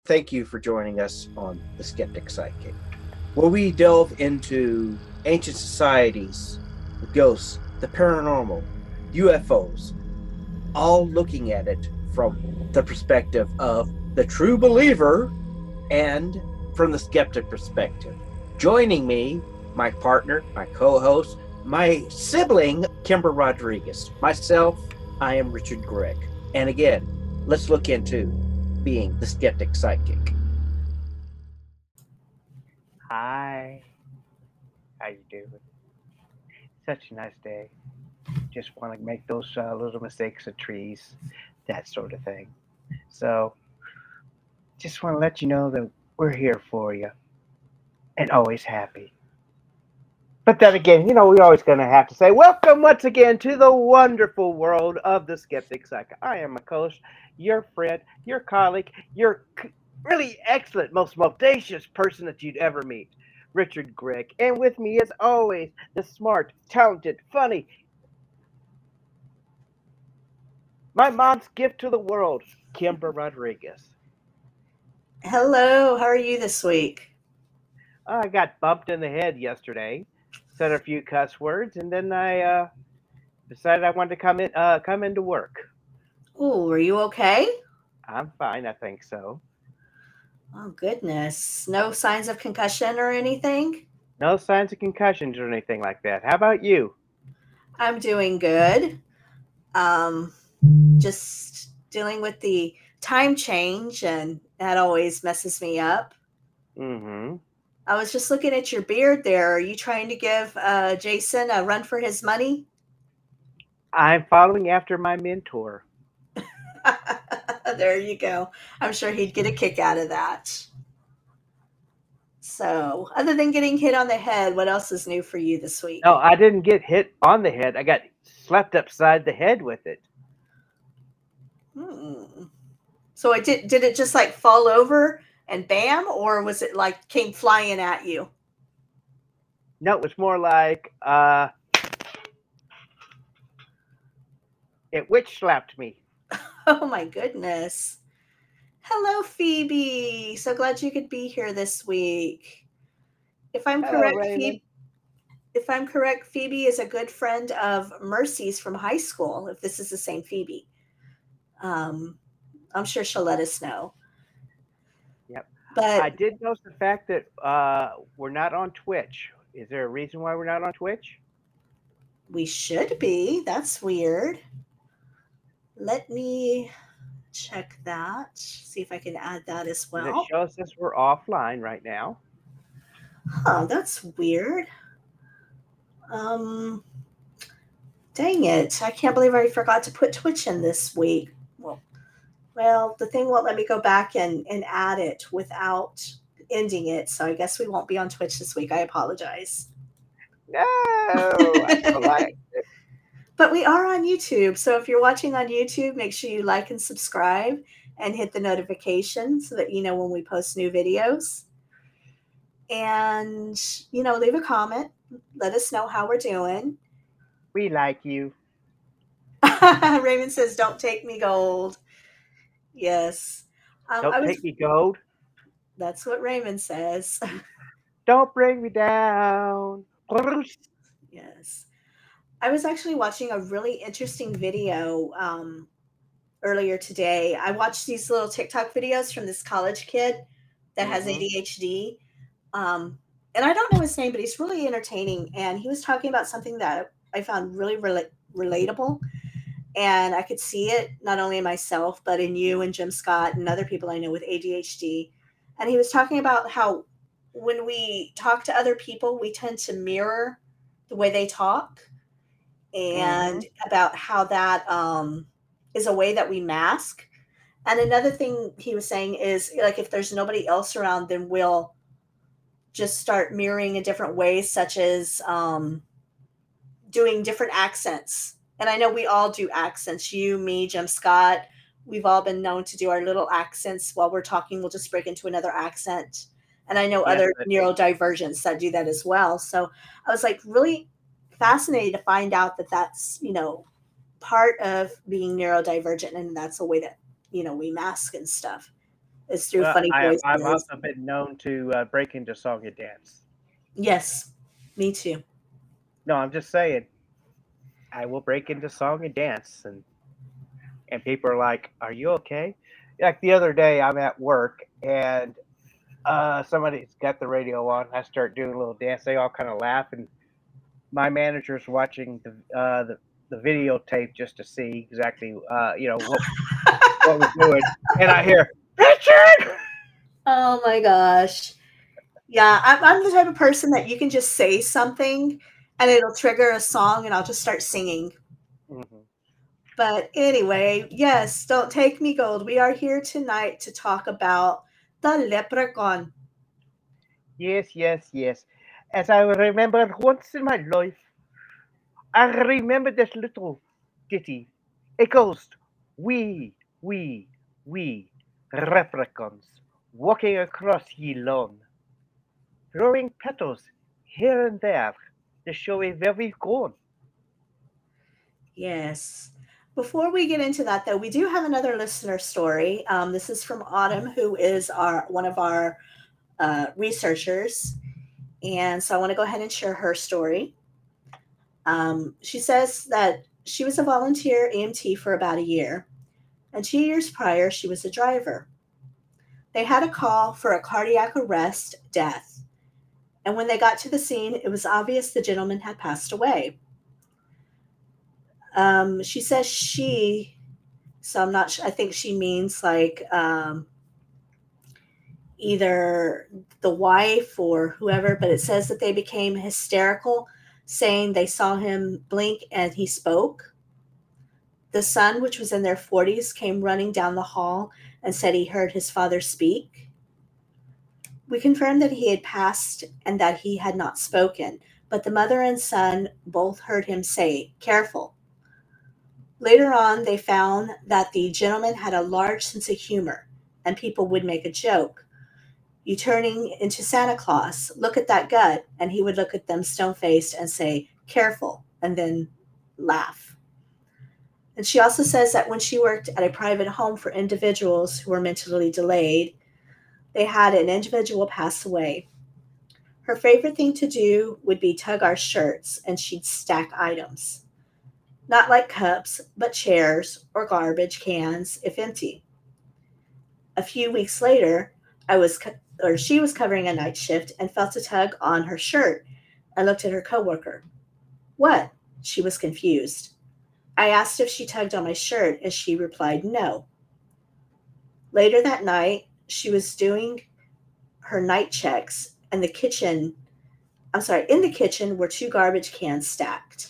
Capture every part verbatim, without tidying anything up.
Thank you for joining us on The Skeptic Psychic, where we delve into ancient societies, the ghosts, the paranormal, U F Os, all looking at it from the perspective of the true believer and from the skeptic perspective. Joining me, my partner, my co-host, my sibling, Kimber Rodriguez. Myself, I am Richard Gregg. And again, let's look into being the skeptic psychic. Hi, how you doing? Such a nice day. Just want to make those uh, little mistakes of trees, that sort of thing. So, just want to let you know that we're here for you and always happy. But then again, you know, we're always going to have to say, welcome once again to the wonderful world of the Skeptic Psychic. I am a coach, your friend, your colleague, your c- really excellent, most audacious person that you'd ever meet, Richard Gregg. And with me, as always, the smart, talented, funny, my mom's gift to the world, Kimber Rodriguez. Hello, how are you this week? I got bumped in the head yesterday, said a few cuss words, and then I uh, decided I wanted to come in, uh, come into work. Oh, are you okay? I'm fine, I think so. Oh, goodness. No signs of concussion or anything? No signs of concussions or anything like that. How about you? I'm doing good. Um, just dealing with the time change, and that always messes me up. Mm-hmm. I was just looking at your beard there. Are you trying to give uh, Jason a run for his money? I'm following after my mentor. There you go. I'm sure he'd get a kick out of that. So, other than getting hit on the head, what else is new for you this No, week? I didn't get hit on the head. I got slapped upside the head with it. Hmm. So it did did it just like fall over and bam, or was it like came flying at you? No, it was more like uh, it witch slapped me. Oh my goodness. Hello, Phoebe. So glad you could be here this week. If I'm Hello, correct, Raymond. Phoebe if I'm correct, Phoebe is a good friend of Mercy's from high school, if this is the same Phoebe. Um, I'm sure she'll let us know. Yep. I But did notice the fact that uh, we're not on Twitch. Is there a reason why we're not on Twitch? we should be. That's weird. Let me check that. See if I can add that as Because it well. shows us we're offline right now. Huh, that's weird. Um, dang it. I can't believe I forgot to put Twitch in this week. Well, well, the thing won't let me go back and, and add it without ending it. So I guess we won't be on Twitch this week. I apologize. No, I still like it. But we are on YouTube. So if you're watching on YouTube, make sure you like and subscribe and hit the notification so that you know when we post new videos. And, you know, leave a comment. Let us know how we're doing. We like you. Raymond says, "Don't take me gold." Yes, um, I Don't was. take me gold. That's what Raymond says. Don't bring me down. Yes, I was actually watching a really interesting video um, earlier today. I watched these little TikTok videos from this college kid that has Mm-hmm. A D H D, um, and I don't know his name, but he's really entertaining. And he was talking about something that I found really rela- relatable. And I could see it not only in myself, but in you and Jim Scott and other people I know with A D H D. And he was talking about how when we talk to other people, we tend to mirror the way they talk, Mm-hmm. and about how that um, is a way that we mask. And another thing he was saying is like if there's nobody else around, then we'll just start mirroring in different ways, such as um, doing different accents. And I know we all do accents. You, me, Jim Scott. We've all been known to do our little accents while we're talking. We'll just break into another accent. And I know Yes, other but neurodivergents that do that as well. So I was like really fascinated to find out that that's, you know, part of being neurodivergent. And that's a way that, you know, we mask and stuff. is through Well, funny I, I've voices. also been known to uh, break into song and dance. Yes, me too. No, I'm just saying, I will break into song and dance, and and people are like, "Are you okay?" Like the other day, I'm at work and uh, somebody's got the radio on. I start doing a little dance. They all kind of laugh, and my manager's watching the uh, the, the videotape just to see exactly uh, you know what what we're doing. And I hear Richard. Oh my gosh. Yeah, I'm, I'm the type of person that you can just say something and it'll trigger a song and I'll just start singing. Mm-hmm. But anyway, yes, Don't Take Me Gold. We are here tonight to talk about the leprechaun. Yes, yes, yes. As I remember once in my life, I remember this little ditty. It goes, "We, we, we, replicants, walking across ye lawn, throwing petals here and there to show where we've gone." Yes. Before we get into that, though, we do have another listener story. Um, this is from Autumn, who is our one of our uh, researchers. And so I want to go ahead and share her story. Um, she says that she was a volunteer E M T for about a year, and two years prior, she was a driver. They had a call for a cardiac arrest death, and when they got to the scene, it was obvious the gentleman had passed away. Um, she says she, so I'm not, I think she means like um, either the wife or whoever, but it says that they became hysterical, saying they saw him blink and he spoke. The son, which was in their forties, came running down the hall and said he heard his father speak. We confirmed that he had passed and that he had not spoken, but the mother and son both heard him say, "Careful." Later on, they found that the gentleman had a large sense of humor, and people would make a joke. "You turning into Santa Claus, look at that gut." And he would look at them stone faced and say, "Careful," and then laugh. And she also says that when she worked at a private home for individuals who were mentally delayed, they had an individual pass away. Her favorite thing to do would be tug our shirts, and she'd stack items. Not like cups, but chairs or garbage cans if empty. A few weeks later, I was co- or she was covering a night shift and felt a tug on her shirt and looked at her coworker. "What?" She was confused. I asked if she tugged on my shirt, and she replied no. Later that night, she was doing her night checks, and the kitchen, I'm sorry, in the kitchen were two garbage cans stacked.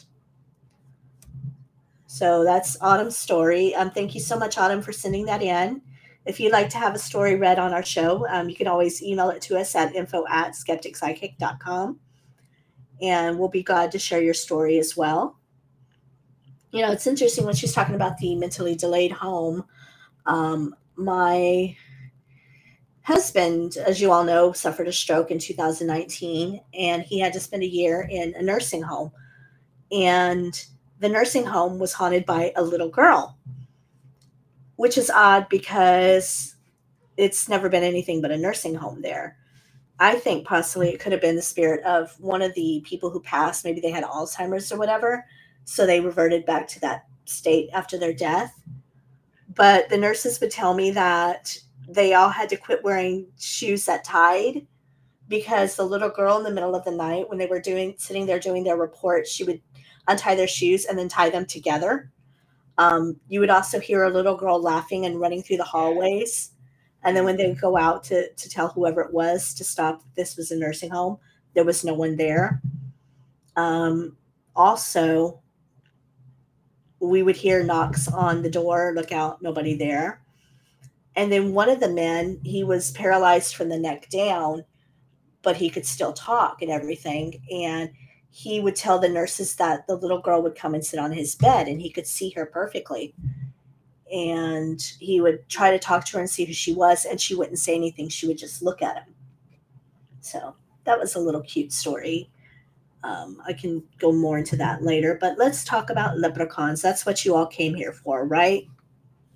So that's Autumn's story. Um, thank you so much, Autumn, for sending that in. If you'd like to have a story read on our show, um, you can always email it to us at info at skeptic psychic dot com, and we'll be glad to share your story as well. You know, it's interesting when she's talking about the mentally delayed home. Um, my husband, as you all know, suffered a stroke in two thousand nineteen, and he had to spend a year in a nursing home. And the nursing home was haunted by a little girl, which is odd because it's never been anything but a nursing home there. I think possibly it could have been the spirit of one of the people who passed. Maybe they had Alzheimer's or whatever, so they reverted back to that state after their death. But the nurses would tell me that they all had to quit wearing shoes that tied because the little girl in the middle of the night, when they were doing sitting there doing their report, she would untie their shoes and then tie them together. Um, you would also hear a little girl laughing and running through the hallways. And then when they would go out to, to tell whoever it was to stop, this was a nursing home, there was no one there. Um, also, we would hear knocks on the door, look out, nobody there. And then one of the men, he was paralyzed from the neck down, but he could still talk and everything. And he would tell the nurses that the little girl would come and sit on his bed and he could see her perfectly. And he would try to talk to her and see who she was, and she wouldn't say anything. She would just look at him. So that was a little cute story. Um, I can go more into that later, but let's talk about leprechauns. That's what you all came here for, right?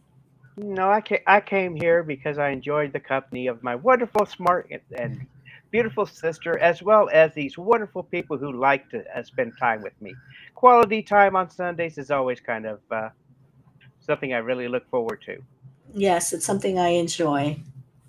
No, I came, I came here because I enjoyed the company of my wonderful, smart, and, and beautiful sister, as well as these wonderful people who like to uh, spend time with me. Quality time on Sundays is always kind of uh, something I really look forward to. Yes, it's something I enjoy.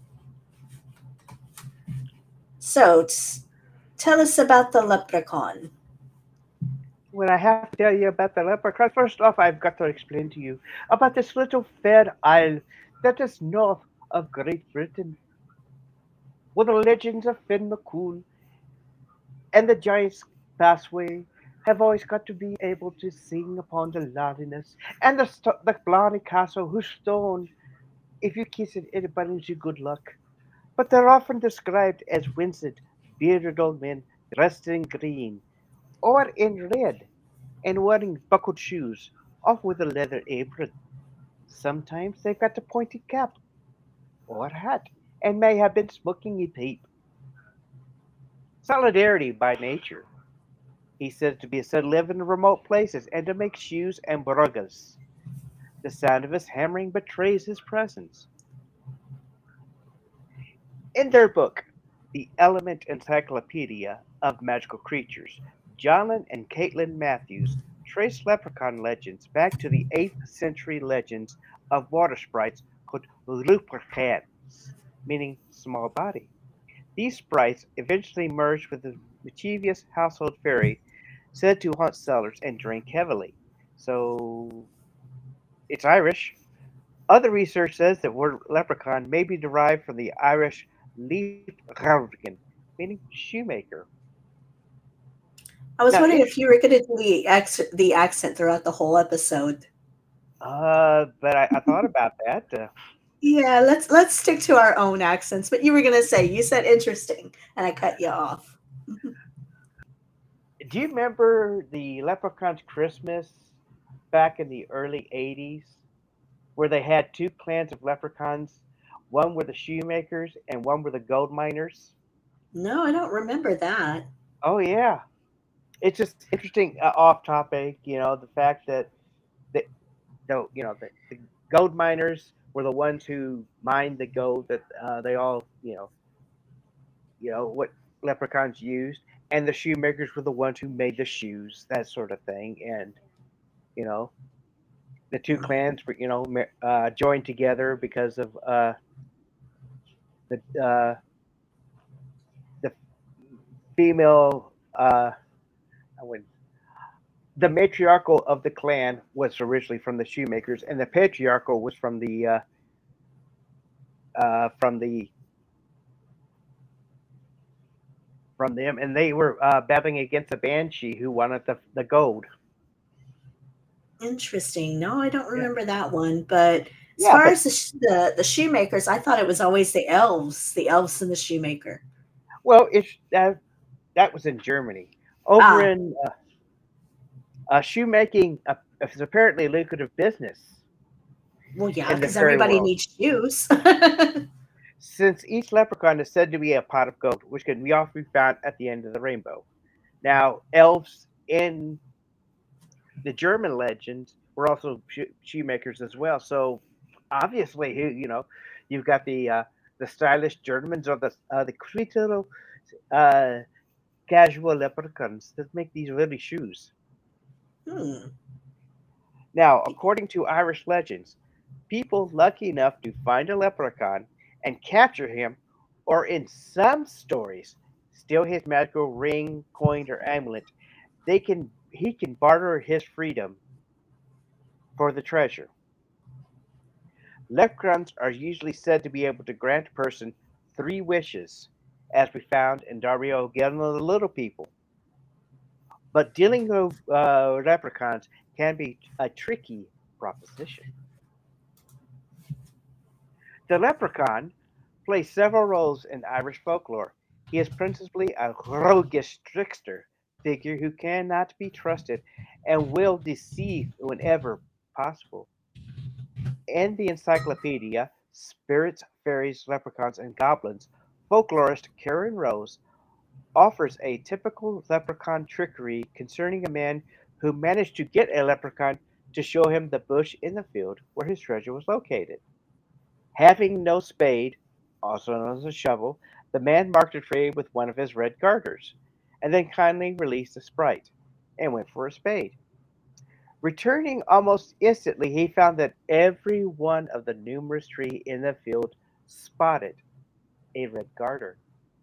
So, t- tell us about the leprechaun. When I have to tell you about the leprechaun, first off, I've got to explain to you about this little fair isle that is north of Great Britain, where the legends of Finn McCool and the Giant's Passway have always got to be able to sing upon the loveliness and the, st- the Blarney Castle, whose stone, if you kiss it, it brings you good luck. But they're often described as winsome, bearded old men dressed in green or in red and wearing buckled shoes, off with a leather apron. Sometimes they've got a pointed cap or hat and may have been smoking a pipe. Solidarity by nature. He said to be said to live in remote places and to make shoes and bruggas. The sound of his hammering betrays his presence. In their book, The Element Encyclopedia of Magical Creatures, John and Caitlin Matthews trace leprechaun legends back to the eighth century legends of water sprites called Lupercans, meaning small body. These sprites eventually merged with the mischievous household fairy said to haunt cellars and drink heavily. So it's Irish. Other research says that word leprechaun may be derived from the Irish leithghragan, meaning shoemaker. I was Now, wondering it, if you were going to do the accent, the accent throughout the whole episode. uh, but I, I thought about that. Uh, Yeah, let's let's stick to our own accents. But you were going to say you said interesting, and I cut you off. do you remember the Leprechaun's Christmas back in the early eighties, where they had two clans of leprechauns? One were the shoemakers and one were the gold miners. No, I don't remember that. Oh yeah, it's just interesting. Uh, off topic, you know, the fact that the, the you know the, the gold miners were the ones who mined the gold that uh, they all you know you know what leprechauns used, and the shoemakers were the ones who made the shoes, that sort of thing. And you know the two clans were you know uh, joined together because of uh, the uh, the female. Uh, I would the matriarchal of the clan was originally from the shoemakers, and the patriarchal was from the uh, uh, from the from them, and they were uh, battling against a banshee who wanted the the gold. Interesting. No, I don't Yeah, remember that one. But as yeah, far but as the sh- the, the shoemakers, I thought it was always the elves, the elves and the shoemaker. well, it's that that was in Germany. Over Ah, in uh, uh, shoemaking, uh, is apparently a lucrative business well, yeah, in the because fairy everybody world. needs shoes. Since each leprechaun is said to be a pot of gold, which can be often found at the end of the rainbow. Now, elves in the German legends were also shoe- shoemakers as well. So obviously, you you know, you've got the uh, the stylish Germans or the uh, the cute little uh, casual leprechauns that make these really shoes. Hmm. Now, according to Irish legends, people lucky enough to find a leprechaun and capture him, or in some stories, steal his magical ring, coin, or amulet, they can he can barter his freedom for the treasure. Leprechauns are usually said to be able to grant a person three wishes, as we found in Dario Gilno the Little People. But dealing with uh, leprechauns can be a tricky proposition. The leprechaun plays several roles in Irish folklore. He is principally a roguish trickster figure who cannot be trusted and will deceive whenever possible. In the encyclopedia Spirits, Fairies, Leprechauns, and Goblins, folklorist Karen Rose offers a typical leprechaun trickery concerning a man who managed to get a leprechaun to show him the bush in the field where his treasure was located. Having no spade, also known as a shovel, the man marked a tree with one of his red garters, and then kindly released the sprite, and went for a spade. Returning almost instantly, he found that every one of the numerous trees in the field spotted a red garter.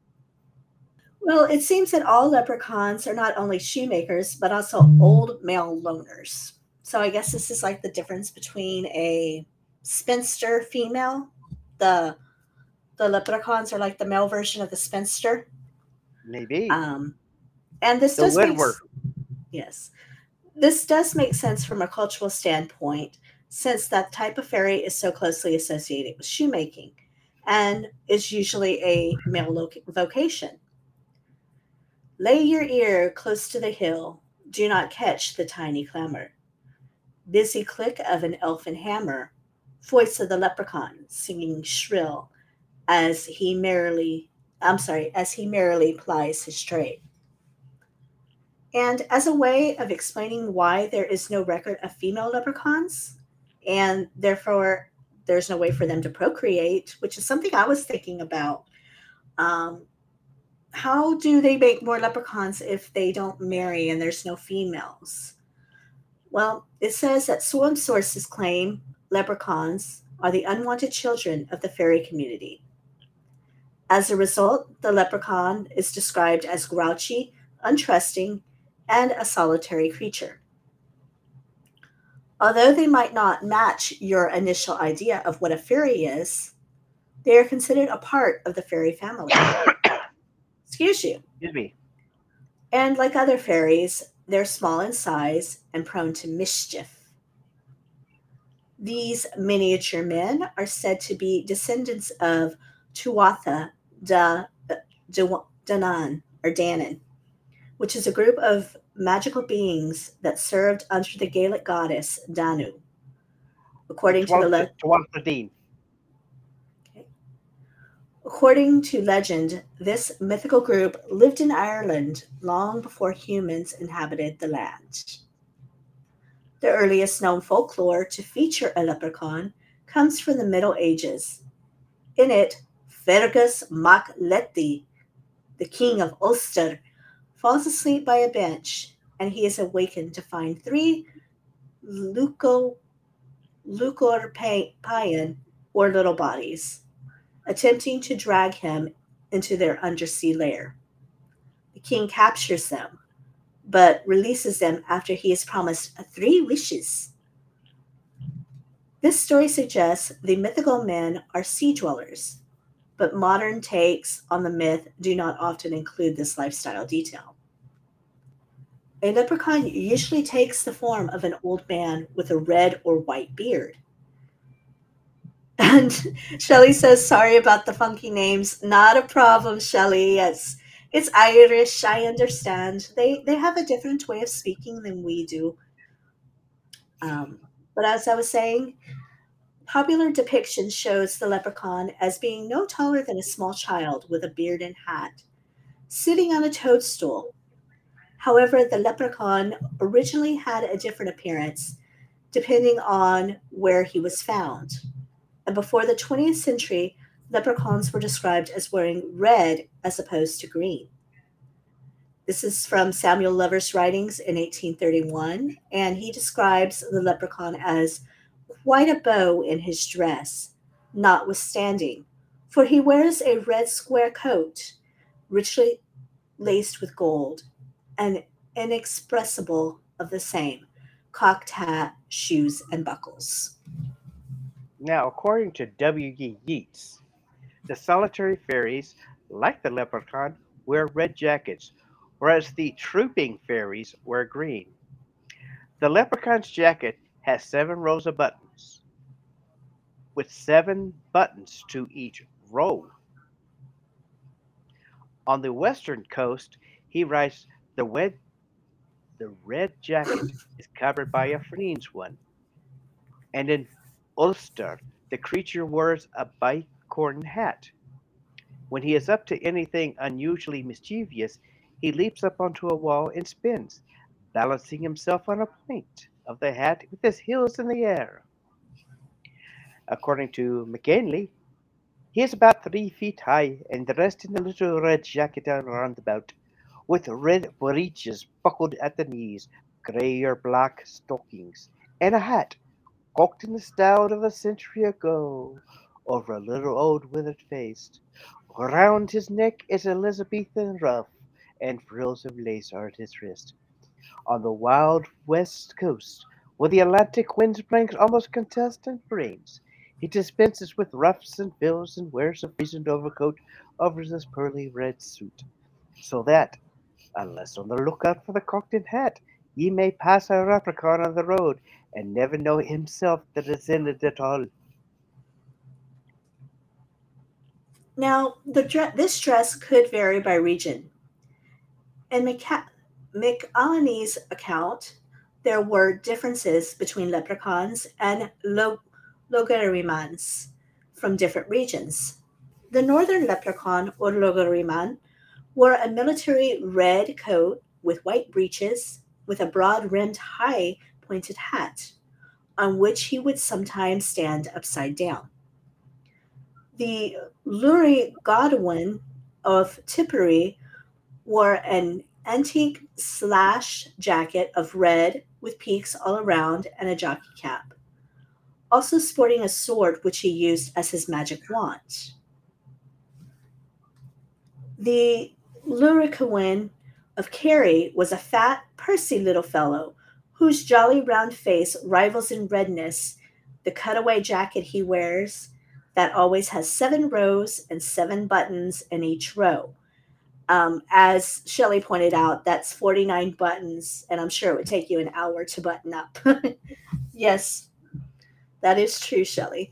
Well, it seems that all leprechauns are not only shoemakers, but also old male loners. So I guess this is like the difference between a spinster female. The the leprechauns are like the male version of the spinster. Maybe. Um, and this The does make woodwork. s- yes, this does make sense from a cultural standpoint, since that type of fairy is so closely associated with shoemaking, and is usually a male loc- vocation. Lay your ear close to the hill. Do not catch the tiny clamor. Busy click of an elfin hammer. Voice of the leprechaun singing shrill as he merrily, I'm sorry, as he merrily plies his trade. And as a way of explaining why there is no record of female leprechauns, and therefore there's no way for them to procreate, which is something I was thinking about. Um, how do they make more leprechauns if they don't marry and there's no females? Well, it says that some sources claim leprechauns are the unwanted children of the fairy community. As a result, the leprechaun is described as grouchy, untrusting, and a solitary creature. Although they might not match your initial idea of what a fairy is, they are considered a part of the fairy family. Excuse you. Excuse me. And like other fairies, they're small in size and prone to mischief. These miniature men are said to be descendants of Tuatha Da Da- Danann or Danann, which is a group of magical beings that served under the Gaelic goddess Danu. According to the le- Tuatha Dean. According to legend, this mythical group lived in Ireland long before humans inhabited the land. The earliest known folklore to feature a leprechaun comes from the Middle Ages. In it, Fergus mac Letty, the king of Ulster, falls asleep by a bench, and he is awakened to find three leuco, leucorpaean, or little bodies, attempting to drag him into their undersea lair. The king captures them, but releases them after he is promised three wishes. This story suggests the mythical men are sea dwellers, but modern takes on the myth do not often include this lifestyle detail. A leprechaun usually takes the form of an old man with a red or white beard. And Shelley says, sorry about the funky names. Not a problem, Shelley. It's it's Irish. I understand. They they have a different way of speaking than we do. Um, but as I was saying, popular depiction shows the leprechaun as being no taller than a small child with a beard and hat, sitting on a toadstool. However, the leprechaun originally had a different appearance depending on where he was found. And before the twentieth century, leprechauns were described as wearing red as opposed to green. This is from Samuel Lover's writings in eighteen thirty-one, and he describes the leprechaun as quite a beau in his dress, notwithstanding, for he wears a red square coat, richly laced with gold, and inexpressible of the same, cocked hat, shoes, and buckles. Now, according to W. E. Yeats, the solitary fairies, like the leprechaun, wear red jackets, whereas the trooping fairies wear green. The leprechaun's jacket has seven rows of buttons, with seven buttons to each row. On the western coast, he writes the red, the red jacket is covered by a frieze one, and in Ulster, the creature wears a bicorn hat. When he is up to anything unusually mischievous, he leaps up onto a wall and spins, balancing himself on a point of the hat with his heels in the air. According to McKinley, he is about three feet high and dressed in a little red jacket and roundabout, with red breeches buckled at the knees, grey or black stockings, and a hat cocked in the style of a century ago over a little old withered face. Round his neck is Elizabethan ruff, and frills of lace are at his wrist. On the wild west coast, where the Atlantic winds bring almost constant rains, he dispenses with ruffs and bills and wears a reasoned overcoat over his pearly red suit, so that, unless on the lookout for the cocked hat, ye may pass a leprechaun on the road and never know himself that is in it at all. Now, the dre- this dress could vary by region. In Mica- McAlany's account, there were differences between leprechauns and lo- logarimans from different regions. The northern leprechaun, or logariman, wore a military red coat with white breeches, with a broad rimmed high pointed hat, on which he would sometimes stand upside down. The Luri Godwin of Tipperary wore an antique slash jacket of red with peaks all around and a jockey cap, also sporting a sword which he used as his magic wand. The Luricawin of Kerry was a fat, pursy little fellow whose jolly round face rivals in redness the cutaway jacket he wears that always has seven rows and seven buttons in each row. Um, as Shelley pointed out, that's forty-nine buttons, and I'm sure it would take you an hour to button up. Yes, that is true, Shelley.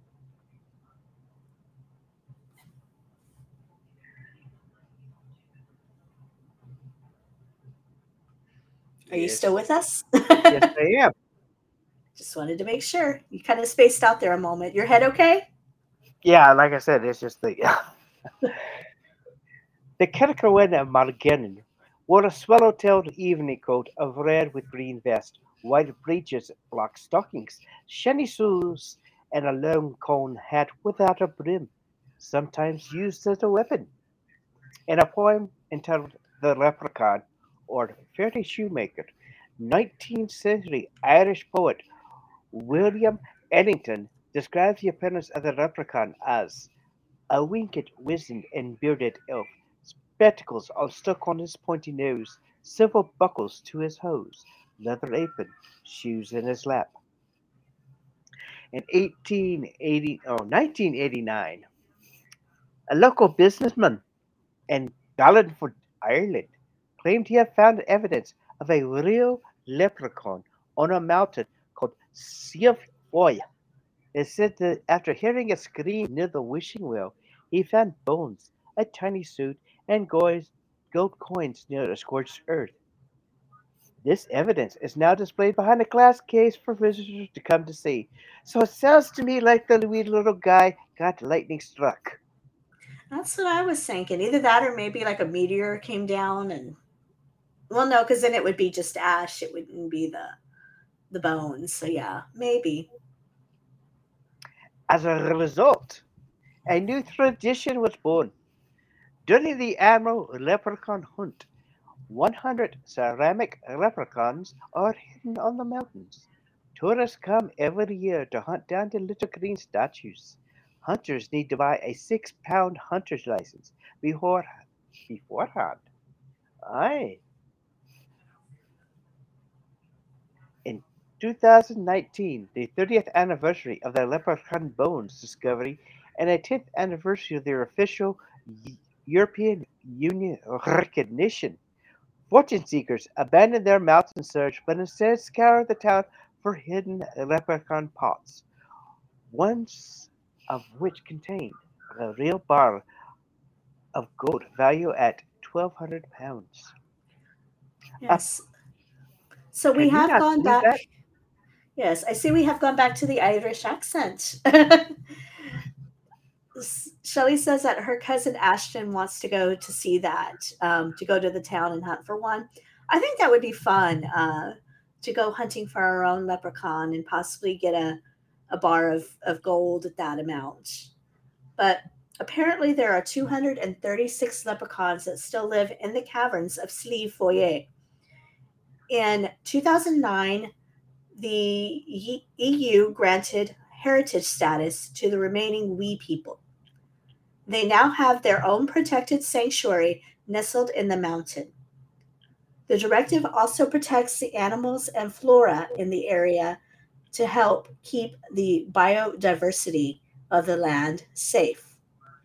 Are you still Yes, with us? yes, I am. Just wanted to make sure. You kind of spaced out there a moment. Your head okay? Yeah, like I said, it's just the the Kerkerwen of Margenin wore a swallow-tailed evening coat of red with green vest, white breeches, black stockings, shiny shoes, and a long cone hat without a brim, sometimes used as a weapon. In a poem entitled "The Leprechaun" or "Fairy Shoemaker", nineteenth century Irish poet William Ellington describes the appearance of the leprechaun as a winked, wizened, and bearded elf, spectacles all stuck on his pointy nose, silver buckles to his hose, leather apron, shoes in his lap. In eighteen eighty, oh, nineteen eighty-nine, a local businessman in Ballinford, Ireland, claimed he had found evidence of a real leprechaun on a mountain called Siev Foy. It said that after hearing a scream near the wishing well, he found bones, a tiny suit, and gold gold coins near the scorched earth. This evidence is now displayed behind a glass case for visitors to come to see. So it sounds to me like the wee little guy got lightning struck. That's what I was thinking. Either that or maybe like a meteor came down and well no, because then it would be just ash. It wouldn't be the the bones. So yeah, maybe. As a result, a new tradition was born. During the annual leprechaun hunt, one hundred ceramic leprechauns are hidden on the mountains. Tourists come every year to hunt down the little green statues. Hunters need to buy a six pound hunter's license before, beforehand. Aye. In two thousand nineteen, the thirtieth anniversary of the leprechaun bones discovery and a tenth anniversary of their official European Union recognition, fortune seekers abandon their mountain search but instead scour the town for hidden leprechaun pots, one of which contained a real bar of gold value at twelve hundred pounds. Uh, Yes. So we can you have not gone believe that? back. Yes, I see we have gone back to the Irish accent. Shelley says that her cousin Ashton wants to go to see that, um, to go to the town and hunt for one. I think that would be fun uh, to go hunting for our own leprechaun and possibly get a a bar of, of gold at that amount. But apparently, there are two hundred thirty-six leprechauns that still live in the caverns of Slieve Foyer. In two thousand nine, the E U granted heritage status to the remaining wee people. They now have their own protected sanctuary nestled in the mountain. The directive also protects the animals and flora in the area to help keep the biodiversity of the land safe.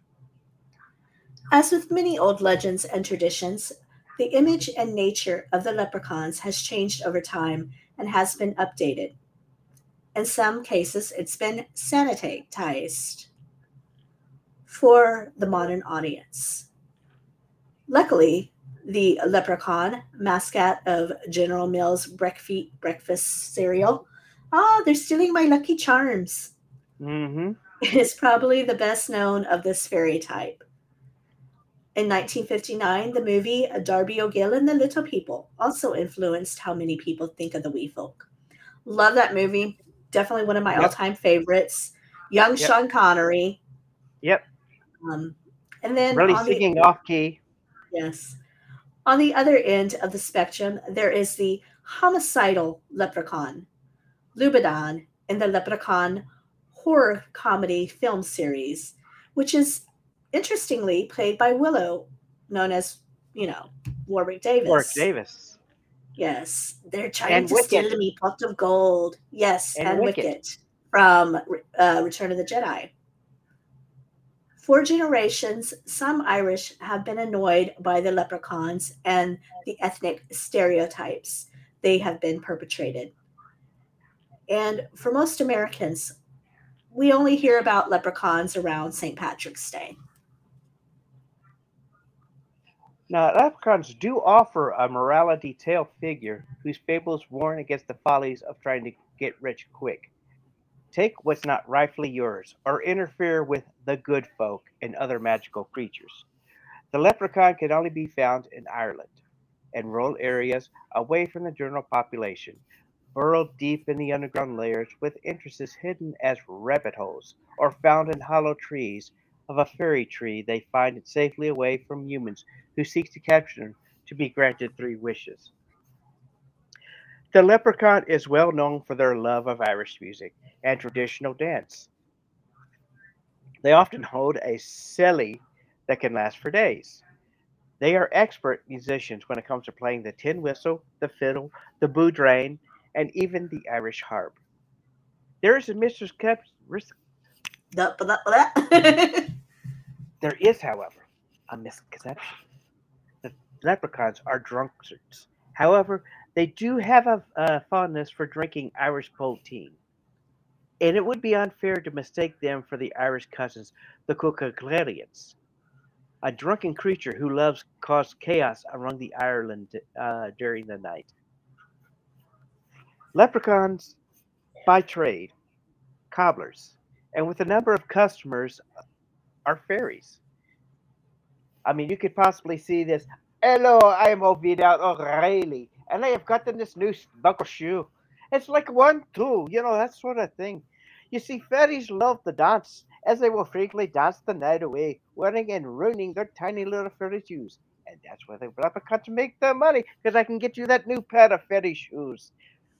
As with many old legends and traditions, the image and nature of the leprechauns has changed over time and has been updated. In some cases, it's been sanitized for the modern audience. Luckily, the leprechaun, mascot of General Mills breakfast, breakfast cereal, oh, they're stealing my Lucky Charms, Mm-hmm. is probably the best known of this fairy type. In nineteen fifty-nine, the movie Darby O'Gill and the Little People also influenced how many people think of the wee folk. Love that movie. Definitely one of my Yep. all-time favorites. Young Yep. Sean Connery. Yep. Um, and then Really on the singing off key. yes, on the other end of the spectrum, there is the homicidal leprechaun, Lubadan, in the Leprechaun horror comedy film series, which is interestingly played by Willow, known as, you know, Warwick Warwick Davis. Davis. Yes, they're trying And to steal Wicket. me pot of gold. Yes, And and Wicket. Wicket from uh, Return of the Jedi. For generations, some Irish have been annoyed by the leprechauns and the ethnic stereotypes they have been perpetrated. And for most Americans, we only hear about leprechauns around Saint Patrick's Day. Now, leprechauns do offer a morality tale figure whose fables warn against the follies of trying to get rich quick. Take what's not rightfully yours, or interfere with the good folk and other magical creatures. The leprechaun can only be found in Ireland and rural areas away from the general population, burrowed deep in the underground layers with entrances hidden as rabbit holes or found in hollow trees of a fairy tree they find it safely away from humans who seek to capture them to be granted three wishes. The leprechaun is well known for their love of Irish music and traditional dance. They often hold a celly that can last for days. They are expert musicians when it comes to playing the tin whistle, the fiddle, the boudrain, and even the Irish harp. There is a miscep- Duh, blah, blah, blah. There is, however, a misconception. The leprechauns are drunkards. However, they do have a, a fondness for drinking Irish poteen, and it would be unfair to mistake them for the Irish cousins, the Cuchulainn, a drunken creature who loves cause chaos around the Ireland uh, during the night. Leprechauns, by trade, cobblers, and with a number of customers, are fairies. I mean, you could possibly see this. Hello, I am Ovid out O'Reilly, and I have gotten this new buckle shoe. It's like one, two, you know, that sort of thing. You see, fairies love to dance, as they will frequently dance the night away, wearing and ruining their tiny little fairy shoes. And that's where they leprechaun to make their money, because I can get you that new pair of fairy shoes.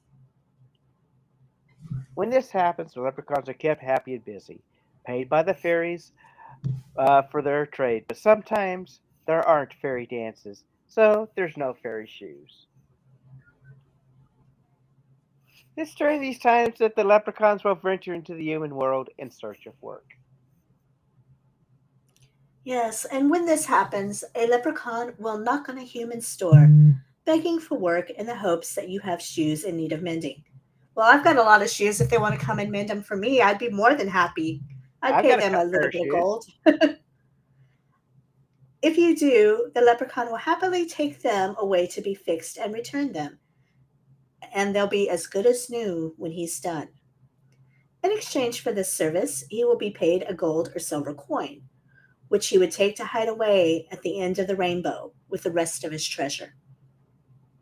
When this happens, the leprechauns are kept happy and busy, paid by the fairies uh, for their trade. But sometimes there aren't fairy dances, so there's no fairy shoes. It's during these times that the leprechauns will venture into the human world in search of work. Yes, and when this happens, a leprechaun will knock on a human store, begging for work in the hopes that you have shoes in need of mending. Well, I've got a lot of shoes. If they want to come and mend them for me, I'd be more than happy. I'd I've pay got a them a couple pair little of bit of shoes. gold. If you do, the leprechaun will happily take them away to be fixed and return them, and they'll be as good as new when he's done. In exchange for this service, he will be paid a gold or silver coin, which he would take to hide away at the end of the rainbow with the rest of his treasure.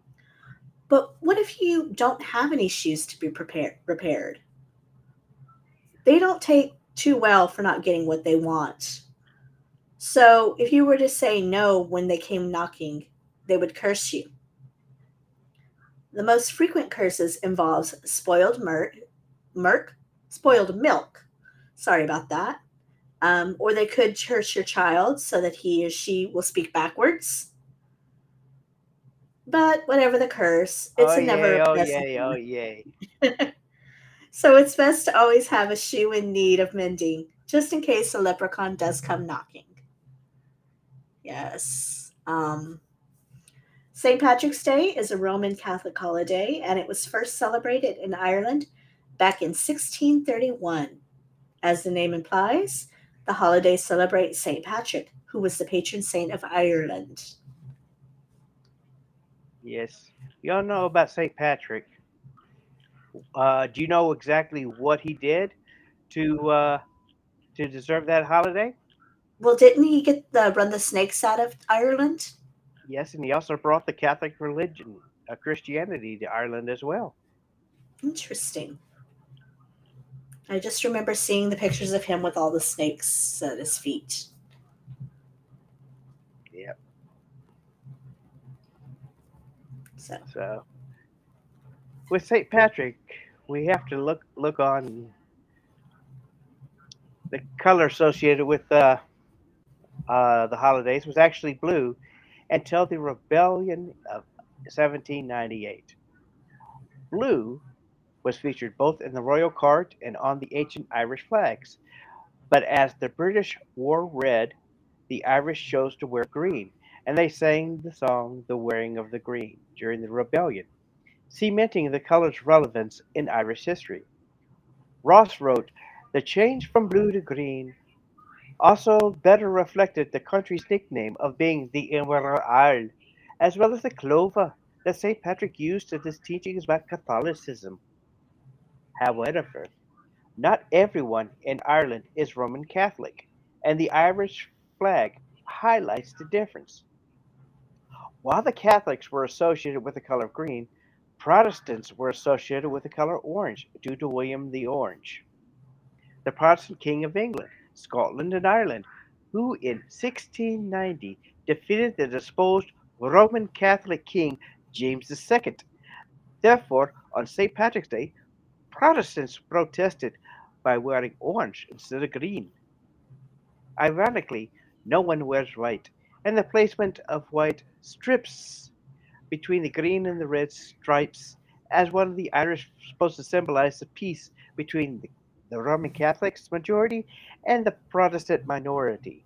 But what if you don't have any shoes to be prepared, repaired? they don't take too well for not getting what they want. So if you were to say no when they came knocking, they would curse you. The most frequent curses involves spoiled mirk, mirk, spoiled milk. Sorry about that. Um, or they could curse your child so that he or she will speak backwards. But whatever the curse, Oh it's a never yay! a Oh pleasant yay! Oh one. yay! So it's best to always have a shoe in need of mending, just in case a leprechaun does come knocking. Yes. Um, Saint Patrick's Day is a Roman Catholic holiday, and it was first celebrated in Ireland back in sixteen thirty-one. As the name implies, the holiday celebrates Saint Patrick, who was the patron saint of Ireland. Yes. You all know about Saint Patrick. Uh, do you know exactly what he did to uh, to deserve that holiday? Well, didn't he get the run the snakes out of Ireland? Yes, and he also brought the Catholic religion, uh, Christianity, to Ireland as well. Interesting. I just remember seeing the pictures of him with all the snakes at his feet. Yeah. So, So with Saint Patrick, we have to look look on the color associated with uh, uh, the holidays was actually blue until the rebellion of seventeen ninety-eight. Blue was featured both in the royal cart and on the ancient Irish flags. But as the British wore red, the Irish chose to wear green, and they sang the song "The Wearing of the Green" during the rebellion, cementing the color's relevance in Irish history. Ross wrote, "The change from blue to green also better reflected the country's nickname of being the Imar Isle, as well as the clover that Saint Patrick used in his teachings about Catholicism. However, not everyone in Ireland is Roman Catholic, and the Irish flag highlights the difference. While the Catholics were associated with the color green, Protestants were associated with the color orange due to William the Orange, the Protestant King of England, Scotland, and Ireland, who in sixteen ninety defeated the deposed Roman Catholic King James the Second. Therefore, on Saint Patrick's Day, Protestants protested by wearing orange instead of green. Ironically, no one wears white, and the placement of white strips between the green and the red stripes, as one of the Irish supposed to symbolize the peace between the, the Roman Catholics majority and the Protestant minority.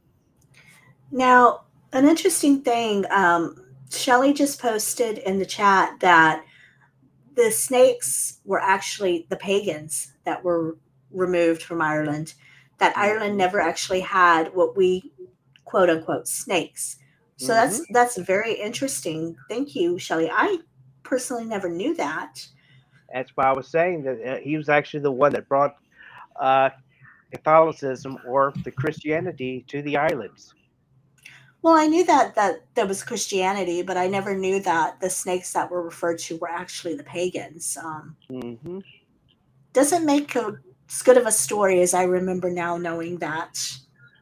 now, an interesting thing, um, Shelly just posted in the chat that the snakes were actually the pagans that were removed from Ireland, that Ireland Mm-hmm. never actually had what we quote unquote snakes. So Mm-hmm. that's that's very interesting. Thank you, Shelley. I personally never knew that. That's why I was saying that uh, he was actually the one that brought uh, Catholicism or the Christianity to the islands. Well, I knew that that there was Christianity, but I never knew that the snakes that were referred to were actually the pagans. Um, Mm-hmm. doesn't make a, as good of a story as I remember now knowing that.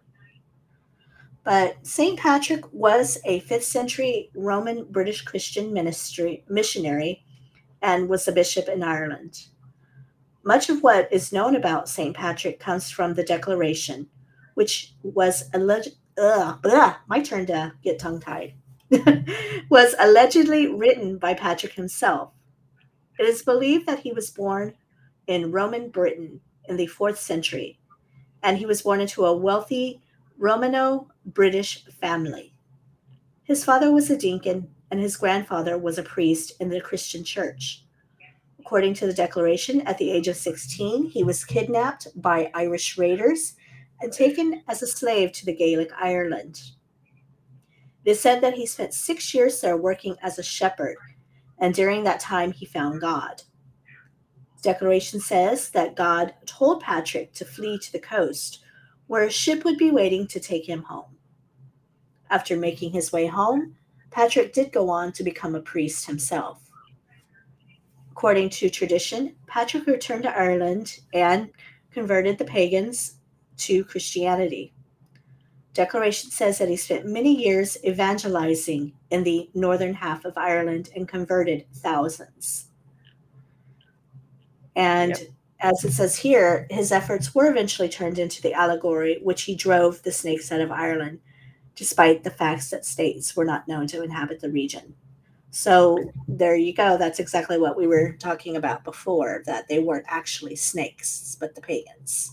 But Saint Patrick was a fifth century Roman British Christian ministry missionary and was a bishop in Ireland. Much of what is known about Saint Patrick comes from the Declaration, which was alleged. Ugh, blah, my turn to get tongue tied. Was allegedly written by Patrick himself. It is believed that he was born in Roman Britain in the fourth century, and he was born into a wealthy Romano-British family. His father was a deacon, and his grandfather was a priest in the Christian church. According to the Declaration, at the age of sixteen, he was kidnapped by Irish raiders and taken as a slave to the Gaelic Ireland. It is said that he spent six years there working as a shepherd, and during that time he found God. The Declaration says that God told Patrick to flee to the coast, where a ship would be waiting to take him home. After making his way home, Patrick did go on to become a priest himself. According to tradition, Patrick returned to Ireland and converted the pagans to Christianity. Declaration says that he spent many years evangelizing in the northern half of Ireland and converted thousands. And Yep. as it says here, his efforts were eventually turned into the allegory, which he drove the snakes out of Ireland, despite the facts that states were not known to inhabit the region. So there you go. That's exactly what we were talking about before, that they weren't actually snakes, but the pagans.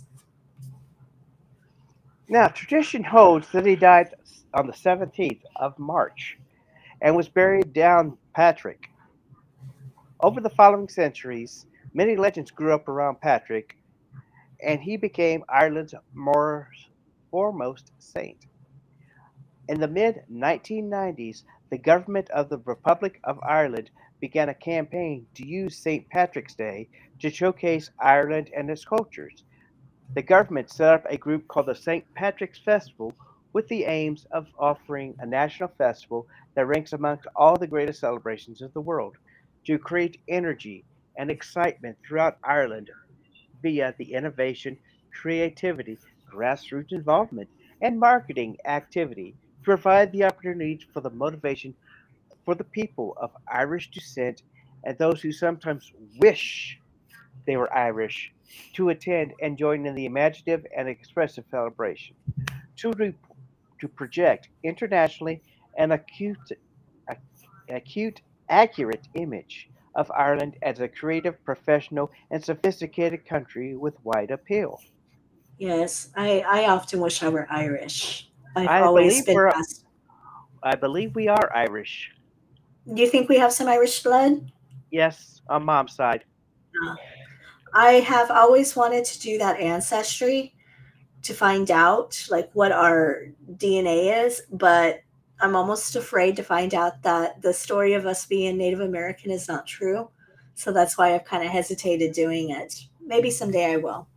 Now, tradition holds that he died on the seventeenth of March and was buried down Patrick. Over the following centuries, many legends grew up around Patrick, and he became Ireland's more foremost saint. In the mid nineteen nineties, the government of the Republic of Ireland began a campaign to use Saint Patrick's Day to showcase Ireland and its cultures. The government set up a group called the Saint Patrick's Festival with the aims of offering a national festival that ranks amongst all the greatest celebrations of the world to create energy and excitement throughout Ireland via the innovation, creativity, grassroots involvement, and marketing activity to provide the opportunities for the motivation for the people of Irish descent and those who sometimes wish they were Irish to attend and join in the imaginative and expressive celebration, to, re- to project internationally an acute, ac- acute, accurate image of Ireland as a creative, professional, and sophisticated country with wide appeal. Yes, I, I often wish I were Irish. I've I always believe been we're, asked. I believe we are Irish. Do you think we have some Irish blood? Yes, on mom's side. Uh, I have always wanted to do that ancestry to find out like what our D N A is, but I'm almost afraid to find out that the story of us being Native American is not true. So that's why I've kind of hesitated doing it. Maybe someday I will.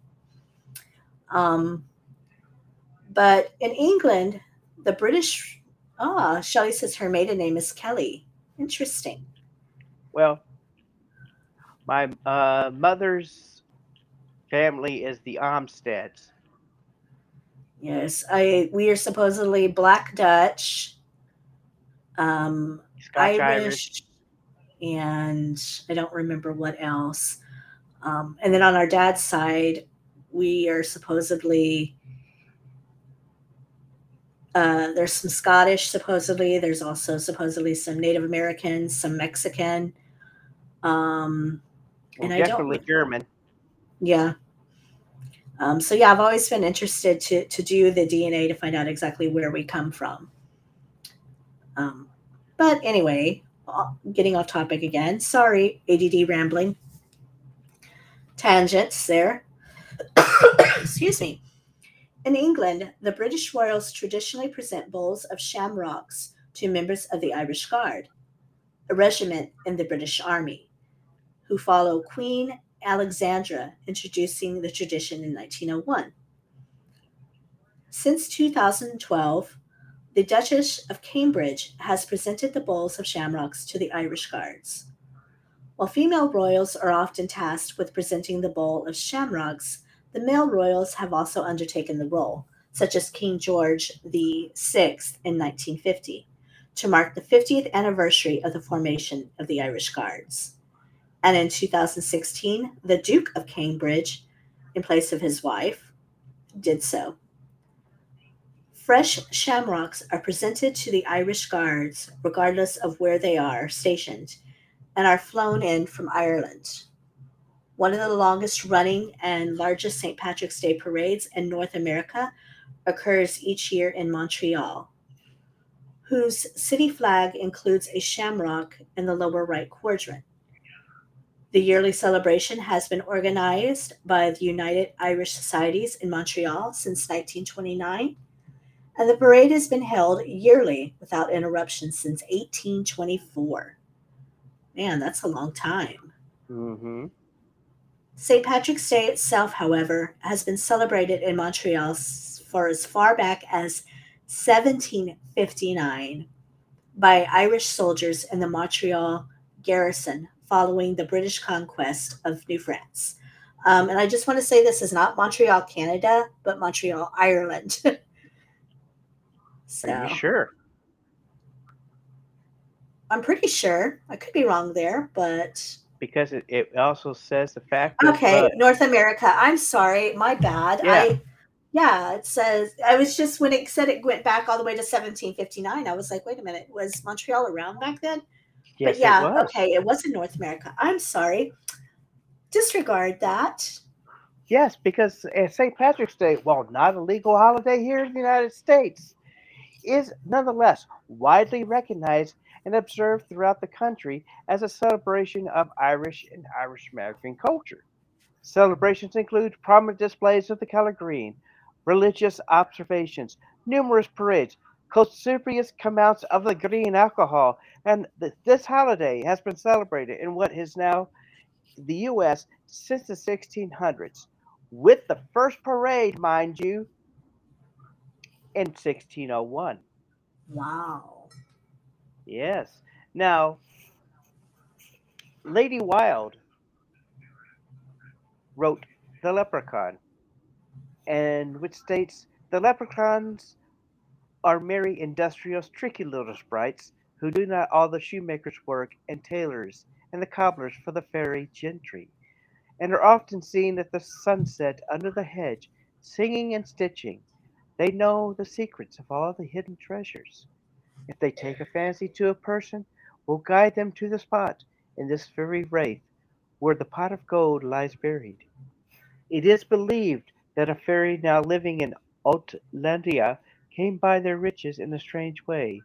Um, but in England, the British, ah, Shelley says her maiden name is Kelly. Interesting. Well, my uh, mother's family is the Amsteads. Yes, I we are supposedly Black Dutch, um, Scotch Irish. Irish, and I don't remember what else. Um, and then on our dad's side, we are supposedly uh, there's some Scottish supposedly. There's also supposedly some Native Americans, some Mexican, um, Well, and I don't. definitely German. Yeah. Um, so yeah, I've always been interested to to do the D N A to find out exactly where we come from. Um, but anyway, uh, getting off topic again. Sorry, A D D rambling. Tangents there. Excuse me. In England, the British royals traditionally present bowls of shamrocks to members of the Irish Guard, a regiment in the British Army, who follow Queen Alexandra, introducing the tradition in nineteen oh one. Since two thousand twelve, the Duchess of Cambridge has presented the bowls of shamrocks to the Irish Guards. While female royals are often tasked with presenting the bowl of shamrocks, the male royals have also undertaken the role, such as King George the Sixth in nineteen fifty, to mark the fiftieth anniversary of the formation of the Irish Guards. And in two thousand sixteen, the Duke of Cambridge, in place of his wife, did so. Fresh shamrocks are presented to the Irish Guards regardless of where they are stationed and are flown in from Ireland. One of the longest running and largest Saint Patrick's Day parades in North America occurs each year in Montreal, whose city flag includes a shamrock in the lower right quadrant. The yearly celebration has been organized by the United Irish Societies in Montreal since nineteen twenty-nine, and the parade has been held yearly without interruption since eighteen twenty-four. Man, that's a long time. Mm-hmm. Saint Patrick's Day itself, however, has been celebrated in Montreal for as far back as seventeen fifty-nine by Irish soldiers in the Montreal garrison following the British conquest of New France. Um, and I just want to say this is not Montreal, Canada, but Montreal, Ireland. Are you So sure? I'm pretty sure. I could be wrong there, but Because it, it also says the fact of okay, uh, North America. I'm sorry, my bad. yeah, I yeah, it says I was just when it said it went back all the way to seventeen fifty-nine. I was like, wait a minute, was Montreal around back then? But yes, it yeah, was. okay, it was in North America. I'm sorry. Disregard that. Yes, because uh, Saint Patrick's Day, while not a legal holiday here in the United States, is nonetheless widely recognized and observed throughout the country as a celebration of Irish and Irish American culture. Celebrations include prominent displays of the color green, religious observations, numerous parades, conspicuous amounts of the green alcohol, and th- this holiday has been celebrated in what is now the U S since the sixteen hundreds, with the first parade, mind you, in sixteen oh one. Wow. Yes. Now, Lady Wilde wrote The Leprechaun, and which states the leprechauns are merry, industrious, tricky little sprites who do not all the shoemaker's work and tailors and the cobbler's for the fairy gentry, and are often seen at the sunset under the hedge, singing and stitching. They know the secrets of all the hidden treasures. If they take a fancy to a person, will guide them to the spot in this very wraith where the pot of gold lies buried. It is believed that a fairy now living in Outlandia came by their riches in a strange way,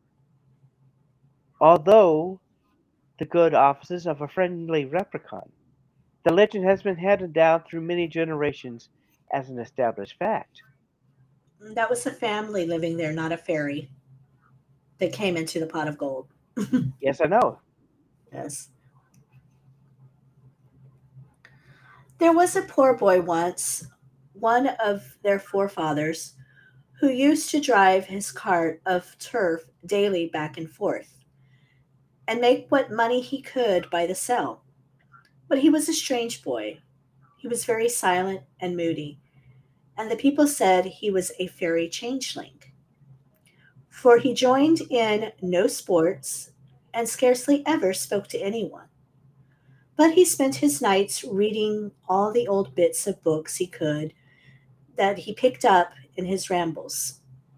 although the good offices of a friendly leprechaun. The legend has been handed down through many generations as an established fact. That was a family living there, not a fairy that came into the pot of gold. Yes, I know. Yes. There was a poor boy once, one of their forefathers, who used to drive his cart of turf daily back and forth, and make what money he could by the sell. But he was a strange boy. He was very silent and moody, and the people said he was a fairy changeling, for he joined in no sports and scarcely ever spoke to anyone. But he spent his nights reading all the old bits of books he could that he picked up in his rambles.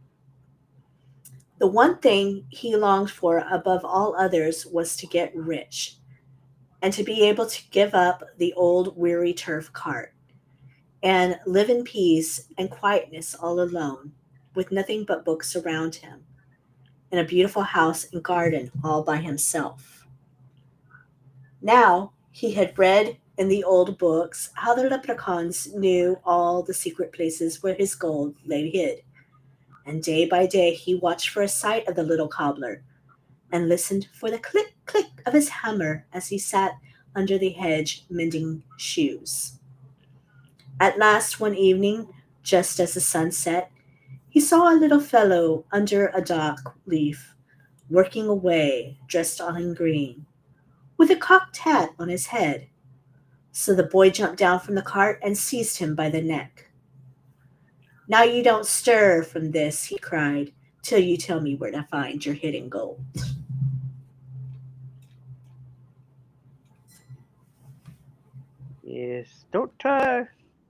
The one thing he longed for above all others was to get rich and to be able to give up the old weary turf cart and live in peace and quietness all alone, with nothing but books around him, in a beautiful house and garden all by himself. Now he had read in the old books how the leprechauns knew all the secret places where his gold lay hid, and day by day he watched for a sight of the little cobbler and listened for the click click of his hammer as he sat under the hedge mending shoes. At last, one evening, just as the sun set, he saw a little fellow under a dock leaf, working away, dressed all in green, with a cocked hat on his head. So the boy jumped down from the cart and seized him by the neck. Now you don't stir from this, he cried, till you tell me where to find your hidden gold. Yes, don't uh,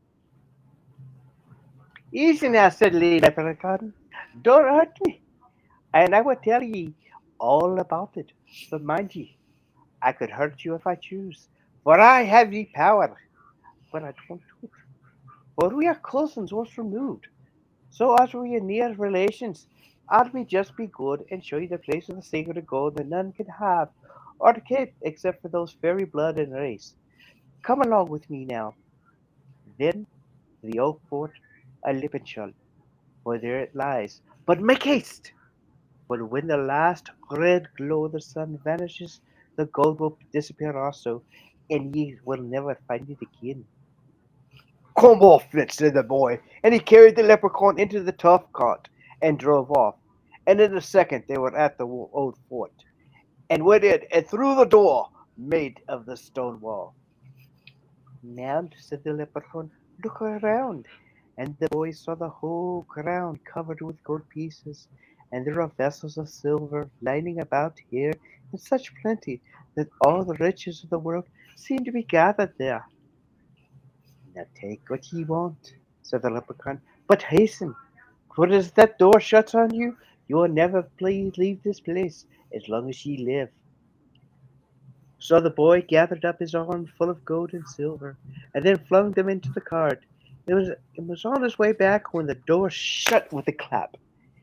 easy now, said Lady Leprechaun. Don't hurt me, and I will tell ye all about it. But mind ye, I could hurt you if I choose, for I have the power, but I don't do it. For we are cousins once removed, so as we are near relations, ought we just be good and show you the place of the sacred gold that none can have or keep except for those fairy blood and race. Come along with me now, then to the old fort at Lippenschul, for there it lies. But make haste, for when the last red glow of the sun vanishes, the gold will disappear also, and ye will never find it again. Come off, then, said the boy, and he carried the leprechaun into the tough cart and drove off. And in a second they were at the old fort, and went in and through the door made of the stone wall. Now, said the leprechaun, look around. And the boy saw the whole ground covered with gold pieces, and there are vessels of silver lying about here in such plenty that all the riches of the world seem to be gathered there. Now take what ye want, said the leprechaun, but hasten, for as that door shuts on you, you will never please leave this place as long as ye live. So the boy gathered up his arms full of gold and silver, and then flung them into the cart. It was it was on his way back when the door shut with a clap,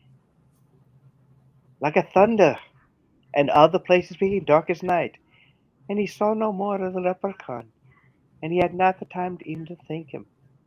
like a thunder, and all the places became dark as night, and he saw no more of the leprechaun, and he had not the time to even to thank him.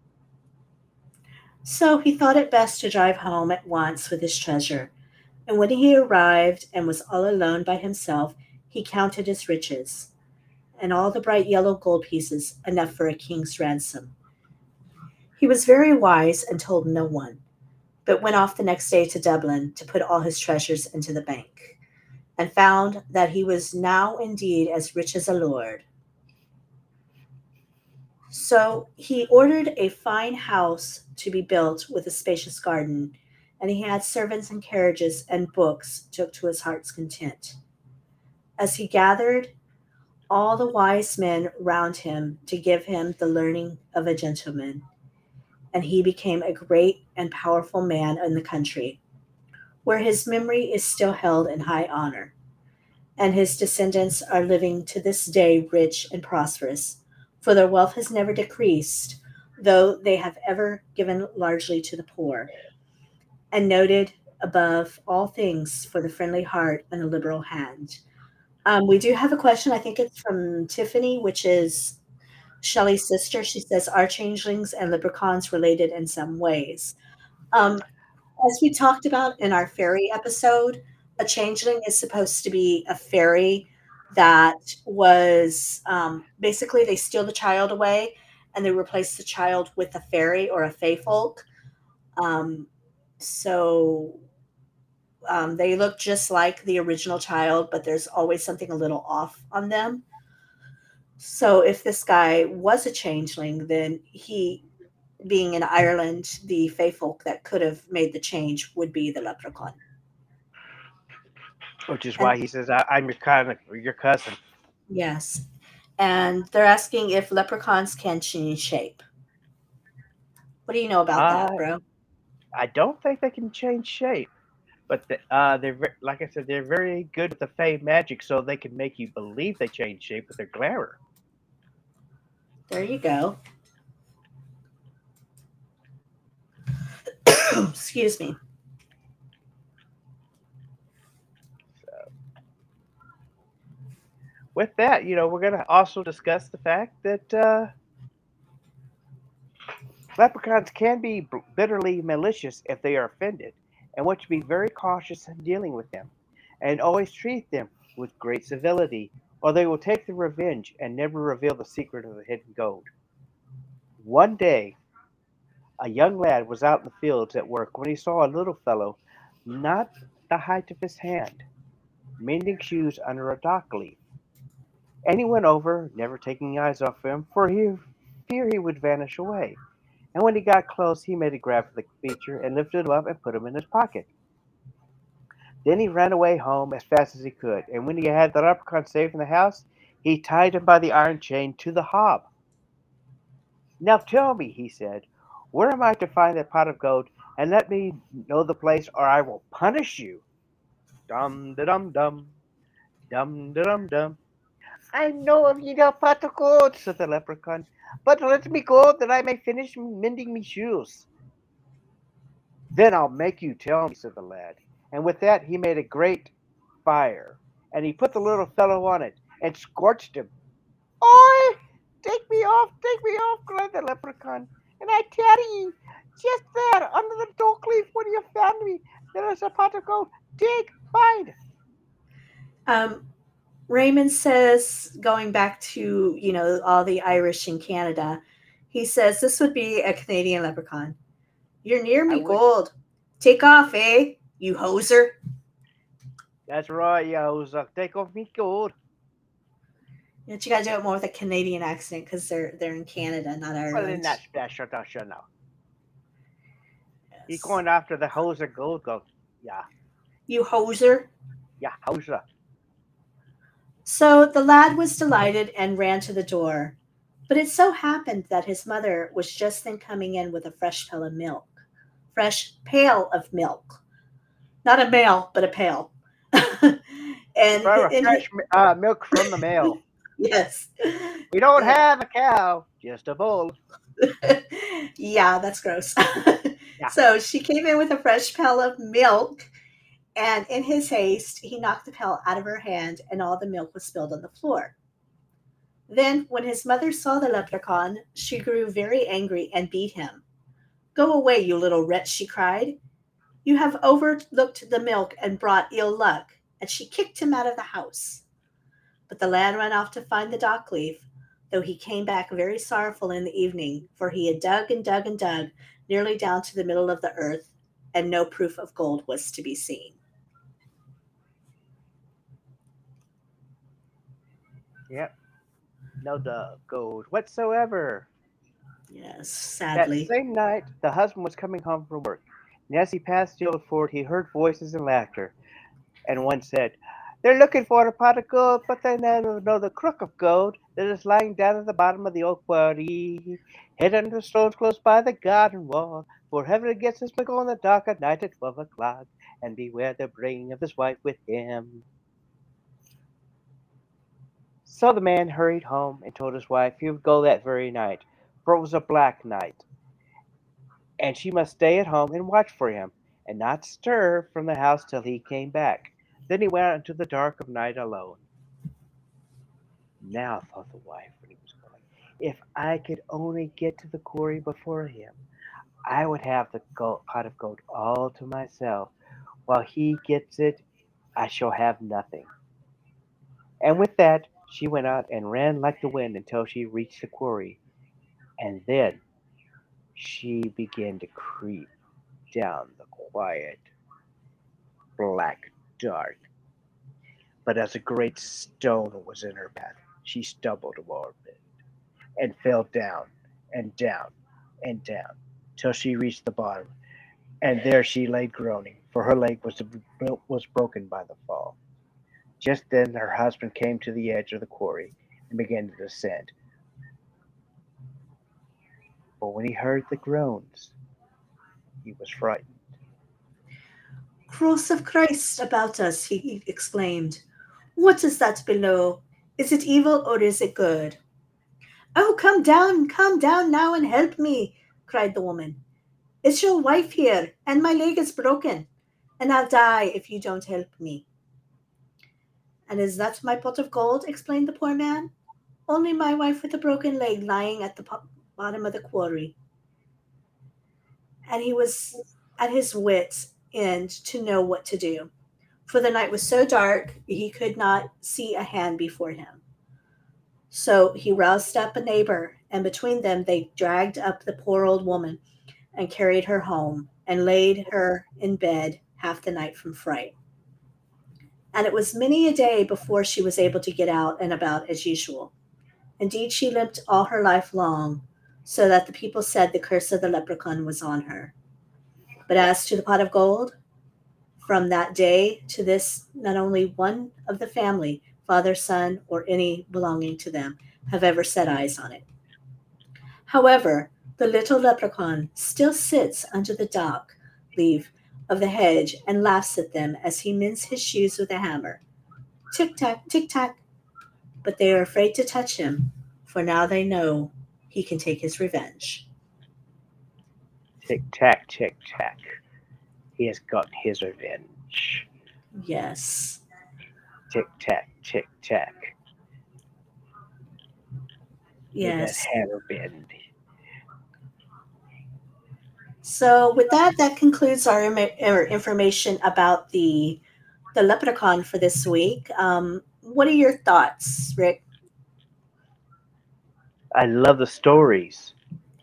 So he thought it best to drive home at once with his treasure. And when he arrived and was all alone by himself, he counted his riches, and all the bright yellow gold pieces, enough for a king's ransom. He was very wise and told no one, but went off the next day to Dublin to put all his treasures into the bank, and found that he was now indeed as rich as a lord. So he ordered a fine house to be built with a spacious garden, and he had servants and carriages and books took to his heart's content. As he gathered all the wise men round him to give him the learning of a gentleman, and he became a great and powerful man in the country, where his memory is still held in high honor, and his descendants are living to this day rich and prosperous, for their wealth has never decreased, though they have ever given largely to the poor, and noted above all things for the friendly heart and the liberal hand. Um, we do have a question. I think it's from Tiffany, which is Shelley's sister. She says, "Are changelings and leprechauns related in some ways?" Um, as we talked about in our fairy episode, a changeling is supposed to be a fairy that was um, basically they steal the child away and they replace the child with a fairy or a fae folk. Um, so um, they look just like the original child, but there's always something a little off on them. So if this guy was a changeling, then he, being in Ireland, the fae folk that could have made the change would be the leprechaun. Which is And why he says, I, I'm your cousin, your cousin. yes, and they're asking if leprechauns can change shape. What do you know about that, I bro? I don't think they can change shape, but the, uh, they're ve- like I said, they're very good with the Fey magic, so they can make you believe they change shape with their glamour. There you go. Excuse me. With that, you know, we're going to also discuss the fact that uh, leprechauns can be bitterly malicious if they are offended, and want to be very cautious in dealing with them, and always treat them with great civility, or they will take their revenge and never reveal the secret of the hidden gold. One day, a young lad was out in the fields at work when he saw a little fellow, not the height of his hand, mending shoes under a dock leaf. And he went over, never taking eyes off him, for he fear he would vanish away. And when he got close, he made a grab for the creature and lifted him up and put him in his pocket. Then he ran away home as fast as he could, and when he had the leprechaun safe in the house, he tied him by the iron chain to the hob. Now tell me, he said, where am I to find that pot of gold, and let me know the place, or I will punish you. Dum da dum dum, dum da dum dum. I know of ye no pot of gold, said the leprechaun, but let me go that I may finish mending me shoes. Then I'll make you tell me, said the lad. And with that he made a great fire, and he put the little fellow on it, and scorched him. Oi! Take me off, take me off, cried the leprechaun. And I tell ye, just there, under the dock leaf where you found me, there is a pot of gold. Dig, find. Um, Raymond says, going back to, you know, all the Irish in Canada, he says this would be a Canadian leprechaun. You're near I me, would. gold. Take off, eh, you hoser. That's right, you hoser. Take off me gold. But you got to do it more with a Canadian accent because they're they're in Canada, not Well, then Ireland. that's special, don't you know? You're Yes. going after the hoser gold gold. Yeah, You hoser. yeah, hoser. So the lad was delighted and ran to the door. But it so happened that his mother was just then coming in with a fresh pail of milk. Fresh pail of milk. Not a male, but a pail. and From a in his, fresh uh, milk from the mail. yes. We don't Yeah. have a cow, just a bull. Yeah, that's gross. Yeah. So she came in with a fresh pail of milk, and in his haste, he knocked the pail out of her hand, and all the milk was spilled on the floor. Then, when his mother saw the leprechaun, she grew very angry and beat him. Go away, you little wretch, she cried. You have overlooked the milk and brought ill luck. And she kicked him out of the house. But the lad ran off to find the dock leaf, though he came back very sorrowful in the evening, for he had dug and dug and dug nearly down to the middle of the earth, and no proof of gold was to be seen. Yep. No dog gold whatsoever. Yes, That sadly. same night, the husband was coming home from work, and as he passed the old fort, he heard voices and laughter, and one said, "They're looking for a pot of gold, but they never know the crook of gold that is lying down at the bottom of the old quarry, hid under the stones close by the garden wall. For heaven gets his twinkle on the dark at night at twelve o'clock, and beware the bringing of his wife with him." So the man hurried home and told his wife he would go that very night, for it was a black night, and she must stay at home and watch for him, and not stir from the house till he came back. Then he went out into the dark of night alone. Now, thought the wife when he was going, if I could only get to the quarry before him, I would have the gold, pot of gold all to myself. While he gets it, I shall have nothing. And with that, she went out and ran like the wind until she reached the quarry, and then she began to creep down the quiet, black dark. But as a great stone was in her path, she stumbled over it and fell down and down and down till she reached the bottom, and there she lay groaning, for her leg was was broken by the fall. Just then her husband came to the edge of the quarry and began to descend. But when he heard the groans, he was frightened. Cross of Christ about us, he exclaimed. What is that below? Is it evil or is it good? Oh, come down, come down now and help me, cried the woman. It's your wife here, and my leg is broken, and I'll die if you don't help me. And is that my pot of gold? Explained the poor man. Only my wife with a broken leg lying at the po- bottom of the quarry. And he was at his wits' end to know what to do, for the night was so dark he could not see a hand before him. So he roused up a neighbor, and between them they dragged up the poor old woman and carried her home and laid her in bed half the night from fright. And it was many a day before she was able to get out and about as usual. Indeed, she limped all her life long, so that the people said the curse of the leprechaun was on her. But as to the pot of gold, from that day to this, not only one of the family, father, son, or any belonging to them, have ever set eyes on it. However, the little leprechaun still sits under the dock leaf of the hedge and laughs at them as he mends his shoes with a hammer. Tick tack, tick tack. But they are afraid to touch him, for now they know he can take his revenge. Tick tack, tick tack. He has gotten his revenge. Yes. Tick tack, tick tack. Yes. That hammer bend. So with that, that concludes our, our information about the the leprechaun for this week. Um, what are your thoughts, Rick? I love the stories.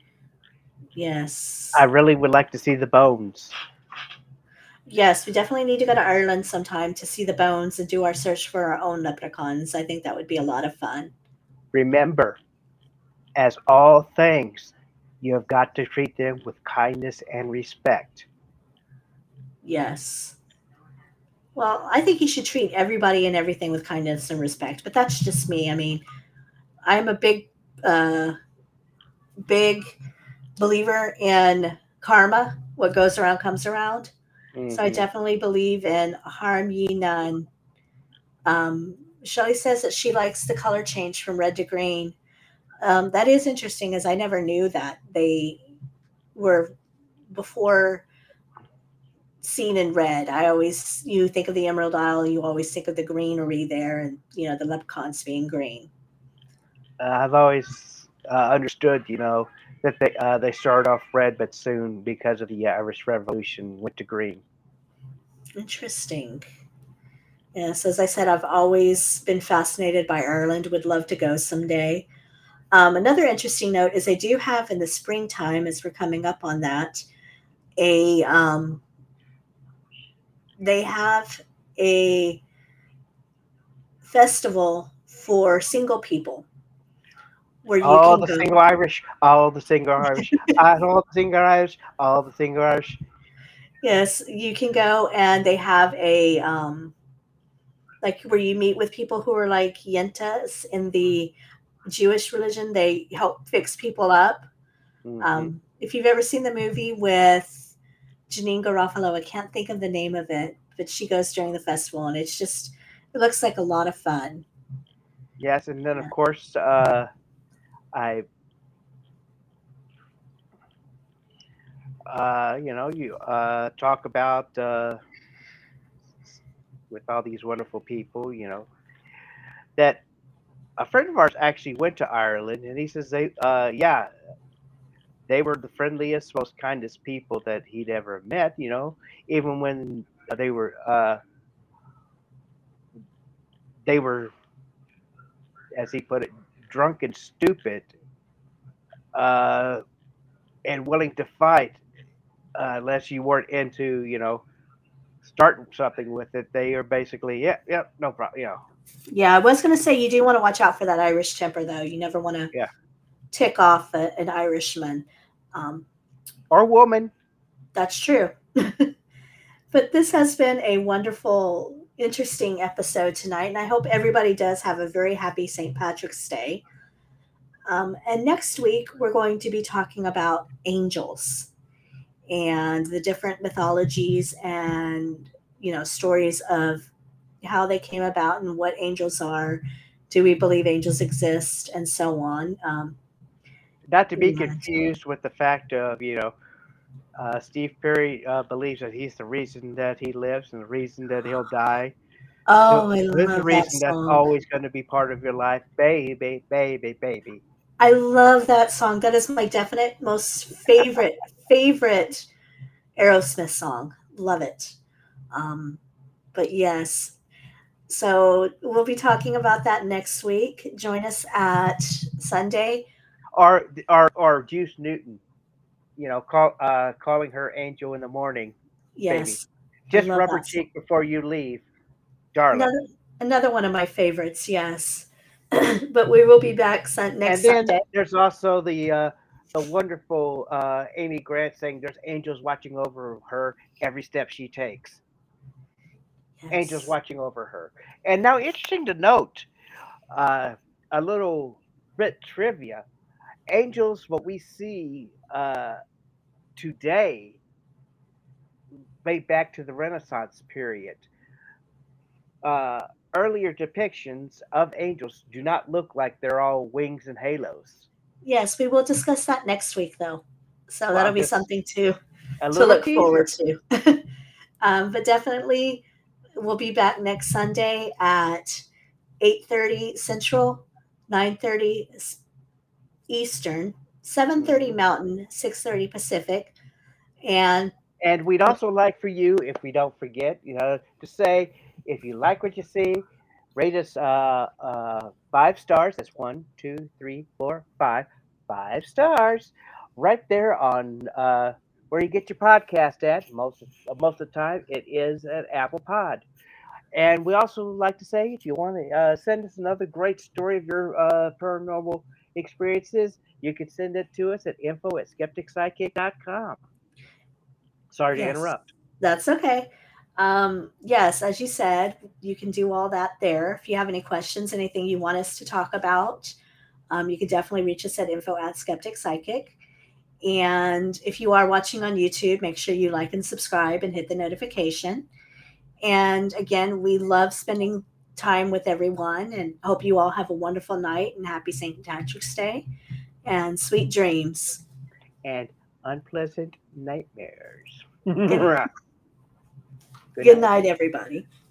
Yes. I really would like to see the bones. Yes, we definitely need to go to Ireland sometime to see the bones and do our search for our own leprechauns. I think that would be a lot of fun. Remember, as all things, you have got to treat them with kindness and respect. Yes. Well, I think you should treat everybody and everything with kindness and respect, but that's just me. I mean, I'm a big, uh, big believer in karma. What goes around comes around. So I Hmm. definitely believe in harm ye none. Um, Shelley says that she likes the color change from red to green. Um, that is interesting, as I never knew that they were before seen in red. I always you think of the Emerald Isle, you always think of the greenery there, and you know the leprechauns being green. Uh, I've always uh, understood, you know, that they uh, they started off red, but soon, because of the Irish Revolution, went to green. Interesting. Yes, as I said, I've always been fascinated by Ireland. Would love to go someday. Um, another interesting note is they do have in the springtime, as we're coming up on that, a um, they have a festival for single people where you All can the go. single Irish, all the single Irish, all the single Irish, all the single Irish. Yes, you can go, and they have a um, like where you meet with people who are like yentas in the Jewish religion. They help fix people up. Hmm. Um, if you've ever seen the movie with Janine Garofalo, I can't think of the name of it, but she goes during the festival, and it's just it looks like a lot of fun. Yes, and then of Yeah. course, uh, I, uh, you know, you uh, talk about uh, with all these wonderful people, you know, that a friend of ours actually went to Ireland, and he says they, uh, yeah, they were the friendliest, most kindest people that he'd ever met. You know, even when they were, uh, they were, as he put it, drunk and stupid, uh, and willing to fight, uh, unless you weren't into, you know, starting something with it. They are basically, yeah, yeah, no problem, you know, Yeah, I was going to say you do want to watch out for that Irish temper, though. You never want to yeah, tick off a, an Irishman. Um, or woman. that's true. But this has been a wonderful, interesting episode tonight, and I hope everybody does have a very happy Saint Patrick's Day. Um, and next week, we're going to be talking about angels and the different mythologies and you know stories of how they came about and what angels are. Do we believe angels exist, and so on. Um, Not to be and confused with the fact of, you know, uh, Steve Perry uh, believes that he's the reason that he lives and the reason that he'll die. So oh, I there's a love that reason that's song. always going to be part of your life, baby, baby, baby. I love that song. That is my definite most favorite favorite Aerosmith song. Love it. Um, but yes, so we'll be talking about that next week. Join us at Sunday. Or or or Juice Newton, you know, call uh, calling her angel in the morning, baby. Yes, I Just love rubber that song. cheek before you leave, darling. Another another one of my favorites. Yes, but we will be back sun- And next then Sunday. there's also the uh, the wonderful uh, Amy Grant saying there's angels watching over her every step she takes. Angels Yes. watching over her. And now, interesting to note, uh, a little bit trivia. Angels, what we see uh, today, date back to the Renaissance period. Uh, Earlier depictions of angels do not look like they're all wings and halos. Yes, we will discuss that next week, though. So Well, that'll I'm be just something to a to little look forward teaser. to. Um, but definitely, we'll be back next Sunday at eight thirty Central, nine thirty Eastern, seven thirty Mhm. Mountain, six thirty Pacific, and And we'd also like for you, if we don't forget, you know, to say if you like what you see, rate us uh, uh, five stars. That's one, two, three, four, five, five stars, right there on uh, where you get your podcast at. Most of, most of the time, it is an Apple Pod. And we also like to say, if you want to uh, send us another great story of your uh, paranormal experiences, you can send it to us at info at skeptic psychic dot com. Sorry to Yes, interrupt. that's okay. Um, yes, as you said, you can do all that there. If you have any questions, anything you want us to talk about, um, you can definitely reach us at info at skeptic psychic. And if you are watching on YouTube, make sure you like and subscribe and hit the notification. And again, we love spending time with everyone and hope you all have a wonderful night and happy Saint Patrick's Day and sweet dreams. And unpleasant nightmares. Good, Good good night. night, everybody.